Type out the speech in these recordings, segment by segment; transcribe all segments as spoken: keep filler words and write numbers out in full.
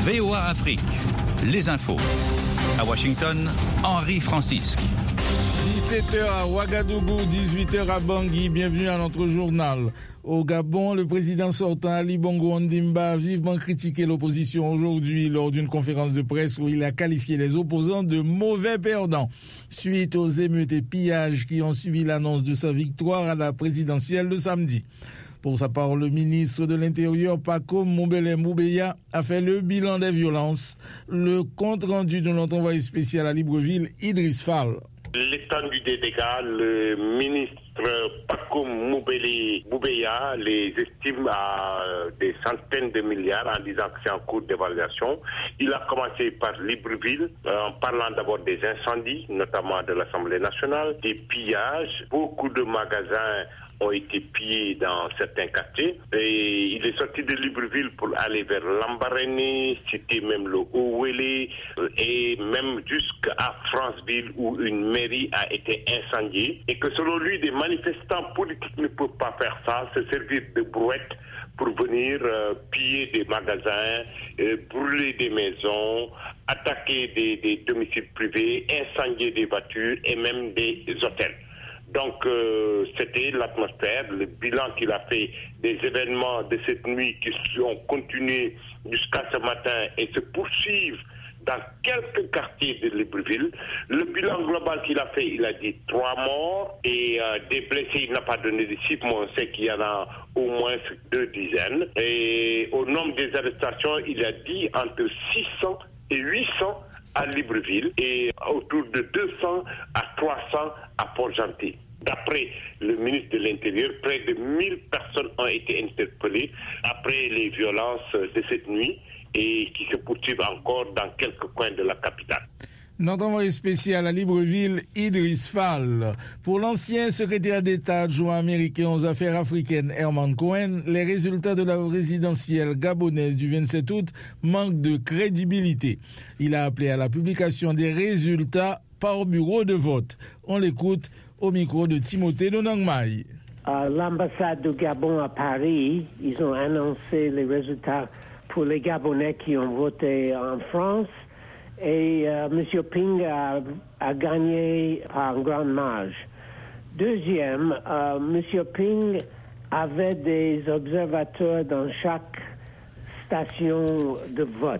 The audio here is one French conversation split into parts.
V O A Afrique, les infos. À Washington, Henri Francisque. dix-sept heures à Ouagadougou, dix-huit heures à Bangui. Bienvenue à notre journal. Au Gabon, le président sortant Ali Bongo Ondimba a vivement critiqué l'opposition aujourd'hui lors d'une conférence de presse où il a qualifié les opposants de mauvais perdants suite aux émeutes et pillages qui ont suivi l'annonce de sa victoire à la présidentielle de samedi. Pour sa part, le ministre de l'Intérieur, Paco Moubele Moubeya, a fait le bilan des violences. Le compte rendu de notre envoyé spécial à Libreville, Idriss Fall. L'étendue des dégâts, le ministre Paco Moubele Moubeya les estime à des centaines de milliards en disant que c'est en cours d'évaluation. Il a commencé par Libreville en parlant d'abord des incendies, notamment de l'Assemblée nationale, des pillages, beaucoup de magasins ont été pillés dans certains quartiers. Et il est sorti de Libreville pour aller vers Lambaréné, citer même le Owélé, et même jusqu'à Franceville où une mairie a été incendiée. Et que selon lui, des manifestants politiques ne peuvent pas faire ça, se servir de brouettes pour venir euh, piller des magasins, euh, brûler des maisons, attaquer des, des domiciles privés, incendier des voitures et même des hôtels. Donc, euh, c'était l'atmosphère, le bilan qu'il a fait des événements de cette nuit qui ont continué jusqu'à ce matin et se poursuivent dans quelques quartiers de Libreville. Le bilan global qu'il a fait, il a dit trois morts et euh, des blessés, il n'a pas donné de chiffres, mais on sait qu'il y en a au moins deux dizaines. Et au nombre des arrestations, il a dit entre six cents et huit cents à Libreville et autour de deux cents à trois cents à Port-Gentil. D'après le ministre de l'Intérieur, près de mille personnes ont été interpellées après les violences de cette nuit et qui se poursuivent encore dans quelques coins de la capitale. Notre envoyé spécial à Libreville, Idriss Fall. Pour l'ancien secrétaire d'État adjoint américain aux affaires africaines, Herman Cohen, les résultats de la présidentielle gabonaise du vingt-sept août manquent de crédibilité. Il a appelé à la publication des résultats par bureau de vote. On l'écoute au micro de Timothée Nonangmaï. À l'ambassade du Gabon à Paris, ils ont annoncé les résultats pour les Gabonais qui ont voté en France. Et euh, M. Ping a, a gagné par une grande marge. Deuxième, euh, M. Ping avait des observateurs dans chaque station de vote.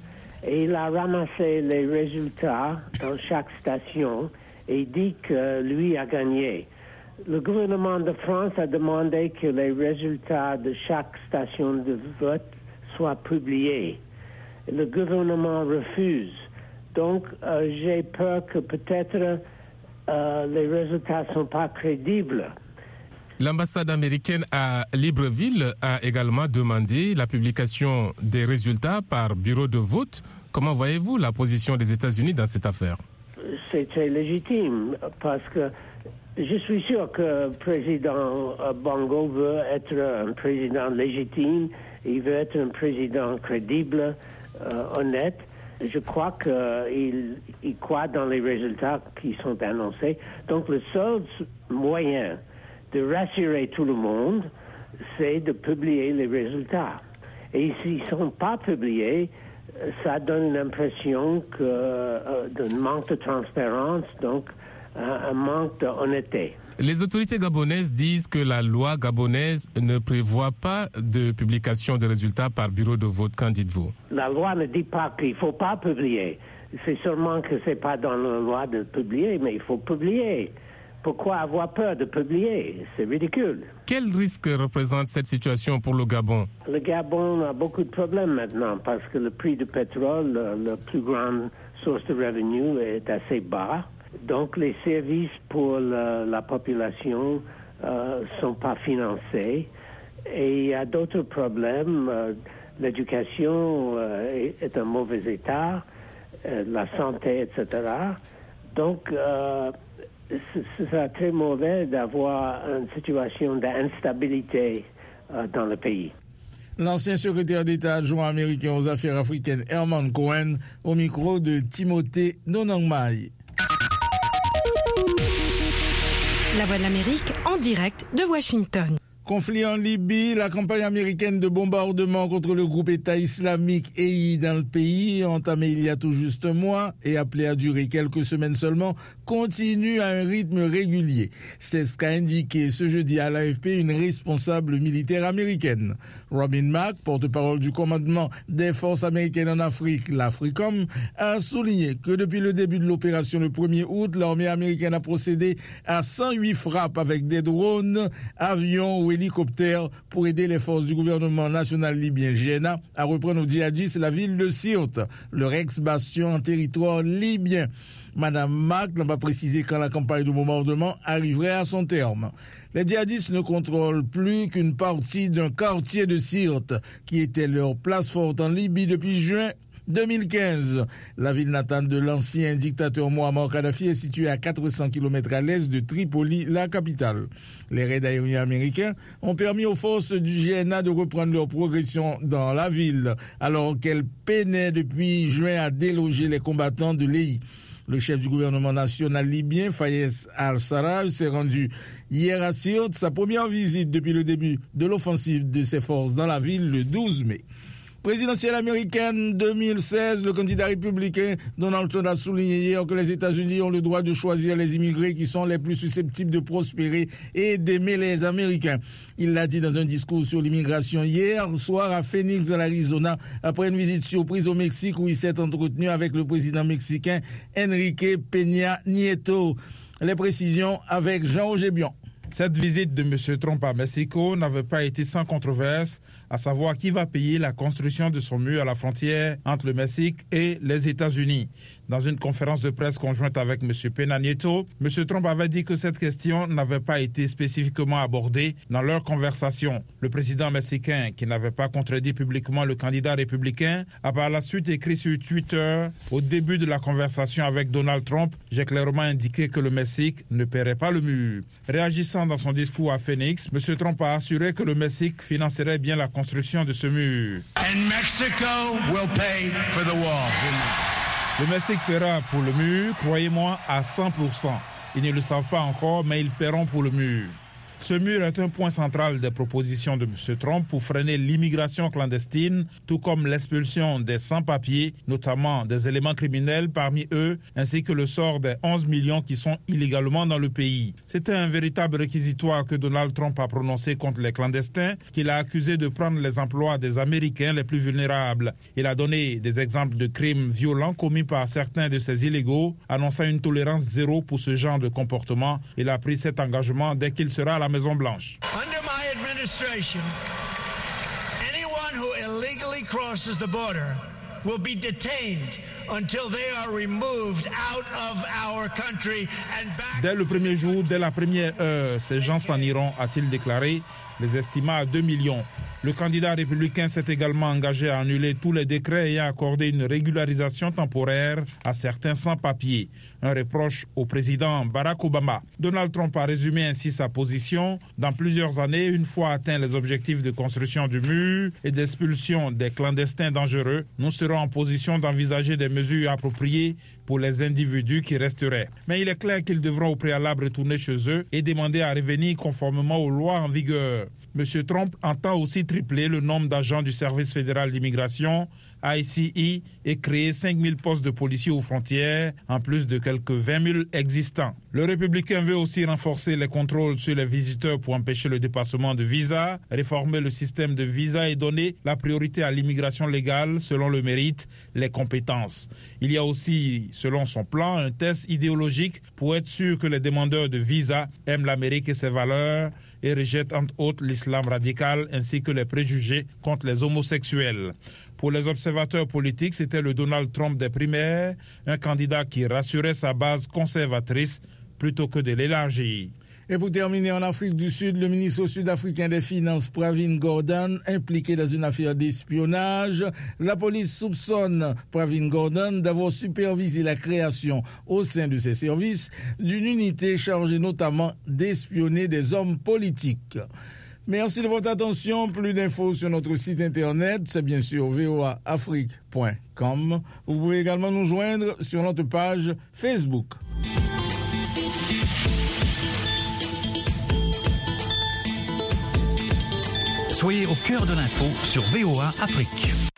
Et il a ramassé les résultats dans chaque station et dit que lui a gagné. Le gouvernement de France a demandé que les résultats de chaque station de vote soient publiés. Le gouvernement refuse. Donc, euh, j'ai peur que peut-être euh, les résultats ne sont pas crédibles. L'ambassade américaine à Libreville a également demandé la publication des résultats par bureau de vote. Comment voyez-vous la position des États-Unis dans cette affaire? C'est très légitime parce que je suis sûr que le président Bongo veut être un président légitime, il veut être un président crédible, euh, honnête. Je crois qu'il il croit dans les résultats qui sont annoncés. Donc le seul moyen de rassurer tout le monde, c'est de publier les résultats. Et s'ils ne sont pas publiés, ça donne l'impression que, euh, d'un manque de transparence, donc un, un manque d'honnêteté. Les autorités gabonaises disent que la loi gabonaise ne prévoit pas de publication de résultats par bureau de vote. Qu'en dites-vous? La loi ne dit pas qu'il ne faut pas publier. C'est seulement que ce n'est pas dans la loi de publier, mais il faut publier. Pourquoi avoir peur de publier? C'est ridicule. Quel risque représente cette situation pour le Gabon? Le Gabon a beaucoup de problèmes maintenant parce que le prix du pétrole, la plus grande source de revenus, est assez bas. Donc les services pour la, la population ne euh, sont pas financés. Et il y a d'autres problèmes. Euh, l'éducation euh, est, est en mauvais état, euh, la santé, et cetera. Donc, euh, ce sera très mauvais d'avoir une situation d'instabilité euh, dans le pays. L'ancien secrétaire d'État adjoint américain aux affaires africaines, Herman Cohen, au micro de Timothée Nonangmaï. La Voix de l'Amérique en direct de Washington. Conflit en Libye, la campagne américaine de bombardement contre le groupe État islamique E I dans le pays, entamée il y a tout juste un mois et appelée à durer quelques semaines seulement, continue à un rythme régulier. C'est ce qu'a indiqué ce jeudi à l'A F P une responsable militaire américaine. Robin Mack, porte-parole du commandement des forces américaines en Afrique, l'AFRICOM, a souligné que depuis le début de l'opération le premier août, l'armée américaine a procédé à cent huit frappes avec des drones, avions ou hélicoptères pour aider les forces du gouvernement national libyen G N A à reprendre aux djihadistes la ville de Sirte, leur ex-bastion en territoire libyen. Madame Mack n'a pas précisé quand la campagne de bombardement arriverait à son terme. Les djihadistes ne contrôlent plus qu'une partie d'un quartier de Sirte, qui était leur place forte en Libye depuis juin deux mille quinze. La ville natale de l'ancien dictateur Mouammar Kadhafi est située à quatre cents kilomètres à l'est de Tripoli, la capitale. Les raids aériens américains ont permis aux forces du G N A de reprendre leur progression dans la ville, alors qu'elles peinaient depuis juin à déloger les combattants de l'E I. Le chef du gouvernement national libyen, Fayez al-Sarraj, s'est rendu hier à Sirte, sa première visite depuis le début de l'offensive de ses forces dans la ville le douze mai. Présidentielle américaine deux mille seize, le candidat républicain Donald Trump a souligné hier que les États-Unis ont le droit de choisir les immigrés qui sont les plus susceptibles de prospérer et d'aimer les Américains. Il l'a dit dans un discours sur l'immigration hier soir à Phoenix, dans l'Arizona, après une visite surprise au Mexique où il s'est entretenu avec le président mexicain Enrique Peña Nieto. Les précisions avec Jean-Roger Bion. Cette visite de M. Trump à Mexico n'avait pas été sans controverse, à savoir qui va payer la construction de son mur à la frontière entre le Mexique et les États-Unis. Dans une conférence de presse conjointe avec M. Peña Nieto, M. Trump avait dit que cette question n'avait pas été spécifiquement abordée dans leur conversation. Le président mexicain, qui n'avait pas contredit publiquement le candidat républicain, a par la suite écrit sur Twitter: « Au début de la conversation avec Donald Trump, j'ai clairement indiqué que le Mexique ne paierait pas le mur. » Réagissant dans son discours à Phoenix, M. Trump a assuré que le Mexique financerait bien la construction de ce mur. And Mexico will pay for the wall. Le Mexique paiera pour le mur, croyez-moi, à cent pour cent. Ils ne le savent pas encore, mais ils paieront pour le mur. Ce mur est un point central des propositions de M. Trump pour freiner l'immigration clandestine, tout comme l'expulsion des sans-papiers, notamment des éléments criminels parmi eux, ainsi que le sort des onze millions qui sont illégalement dans le pays. C'était un véritable réquisitoire que Donald Trump a prononcé contre les clandestins, qu'il a accusé de prendre les emplois des Américains les plus vulnérables. Il a donné des exemples de crimes violents commis par certains de ces illégaux, annonçant une tolérance zéro pour ce genre de comportement. Il a pris cet engagement dès qu'il sera à la Maison-Blanche. Under my administration, anyone who illegally crosses the border will be detained until they are removed out of our country and back. Dès le premier jour, dès la première heure, ces gens s'en iront, a-t-il déclaré, les estimant à deux millions. Le candidat républicain s'est également engagé à annuler tous les décrets ayant accordé une régularisation temporaire à certains sans-papiers. Un reproche au président Barack Obama. Donald Trump a résumé ainsi sa position. Dans plusieurs années, une fois atteints les objectifs de construction du mur et d'expulsion des clandestins dangereux, nous serons en position d'envisager des mesures appropriées pour les individus qui resteraient. Mais il est clair qu'ils devront au préalable retourner chez eux et demander à revenir conformément aux lois en vigueur. M. Trump entend aussi tripler le nombre d'agents du service fédéral d'immigration, I C E, et créer cinq mille postes de policiers aux frontières, en plus de quelques vingt mille existants. Le républicain veut aussi renforcer les contrôles sur les visiteurs pour empêcher le dépassement de visas, réformer le système de visas et donner la priorité à l'immigration légale selon le mérite, les compétences. Il y a aussi, selon son plan, un test idéologique pour être sûr que les demandeurs de visas aiment l'Amérique et ses valeurs, et rejette entre autres l'islam radical ainsi que les préjugés contre les homosexuels. Pour les observateurs politiques, c'était le Donald Trump des primaires, un candidat qui rassurait sa base conservatrice plutôt que de l'élargir. Et pour terminer, en Afrique du Sud, le ministre sud-africain des Finances, Pravin Gordhan, impliqué dans une affaire d'espionnage. La police soupçonne Pravin Gordhan d'avoir supervisé la création au sein de ses services d'une unité chargée notamment d'espionner des hommes politiques. Merci de votre attention. Plus d'infos sur notre site internet, c'est bien sûr v o a afrique point com. Vous pouvez également nous joindre sur notre page Facebook. Soyez au cœur de l'info sur V O A Afrique.